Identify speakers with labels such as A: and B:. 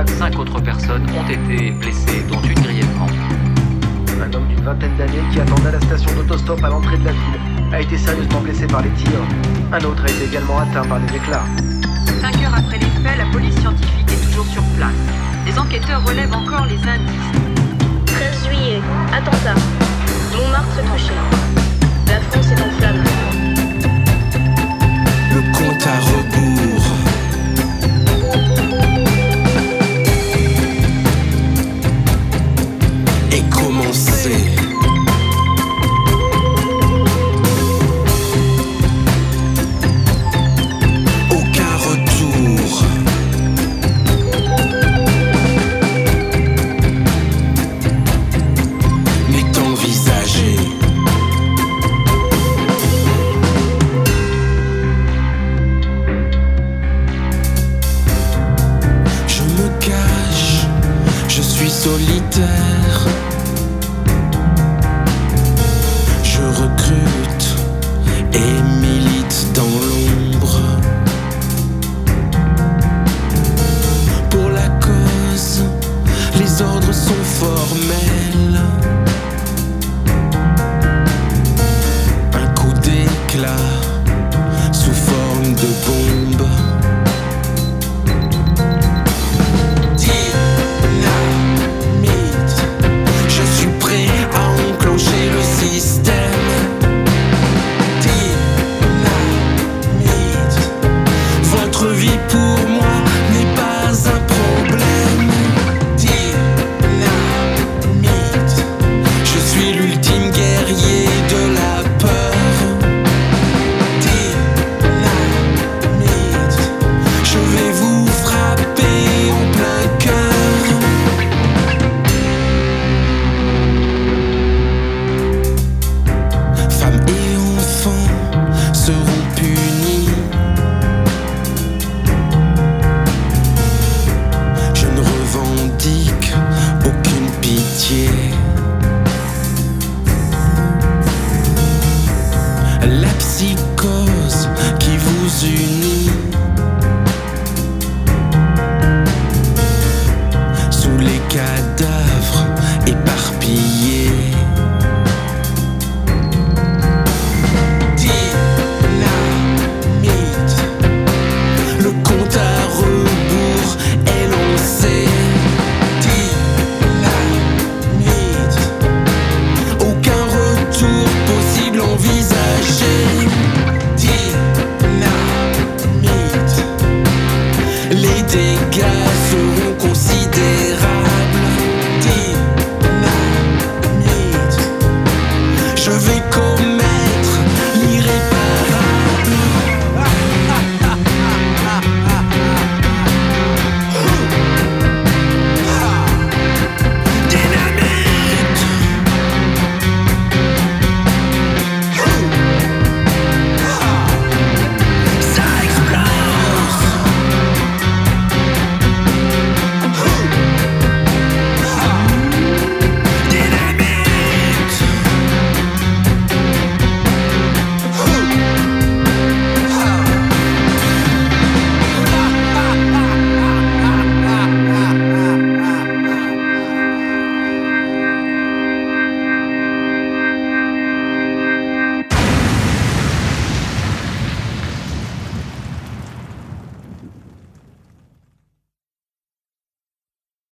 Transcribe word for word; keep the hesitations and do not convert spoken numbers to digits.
A: cinq autres personnes ont été blessées, dont une grièvement.
B: Un homme d'une vingtaine d'années qui attendait à la station d'autostop à l'entrée de la ville a été sérieusement blessé par les tirs. Un autre a été également atteint par les éclats.
C: Cinq heures après les faits, la police scientifique est toujours sur place. Les enquêteurs relèvent encore les indices.
D: treize juillet, attentat. Montmartre touché. La France est en flammes.
E: Le compte à rebours. Est commencé. Aucun retour. N'est envisagé. Je me cache, je suis solitaire.